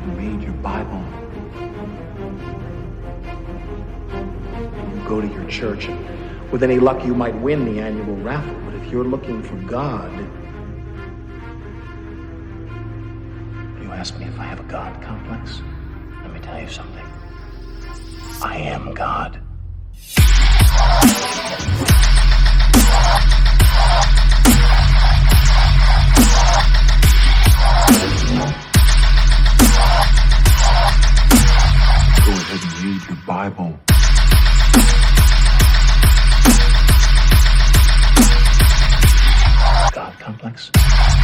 ahead and read your Bible. You go to your church, and with any luck you might win the annual raffle. But if you're looking for God, you ask me if I have a God complex? Let me tell you something. I am God. Go ahead and read your Bible. God complex?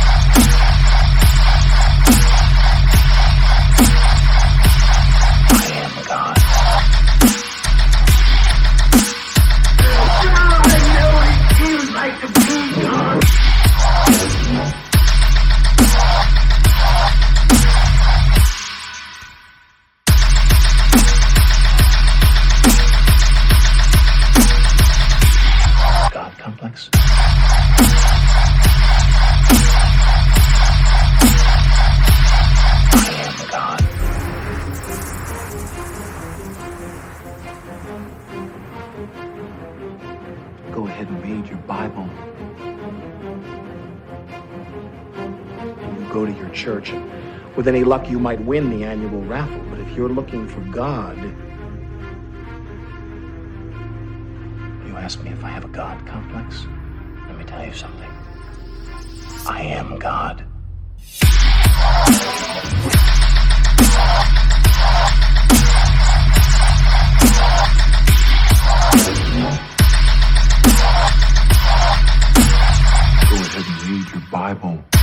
I am God. I know it feels like to be God. God complex? I am God. Go ahead and read your Bible. You go to your church, and with any luck you might win the annual raffle. But if you're looking for God, you ask me if I have a God complex? Let me tell you something. I am God. Go ahead and read your Bible.